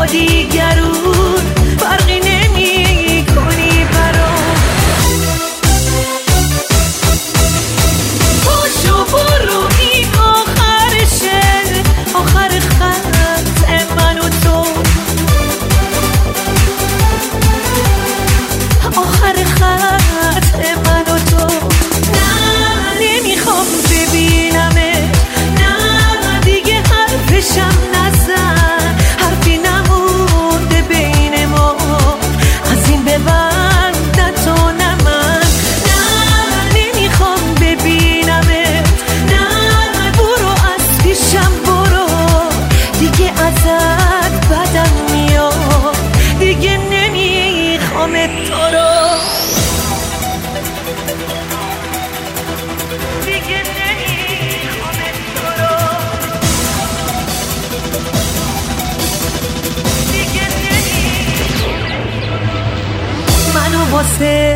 دیگرون فرقی نمی کنی برام. پاشو برو این آخرشه، آخر خط من و تو، آخر خط من و تو. نه نمیخوام ببینمه، نه دیگه حرفشم نزن، حرفی نمونده بین ما از این به بعد، نه تو نه من. نه نمیخوام ببینمه، نه برو از پیشم برو، دیگه ازت بدم میاد، دیگه نمیخوام تو رو، دیگه نمیخوام تو رو، دیگه نمیخوام. منو واسه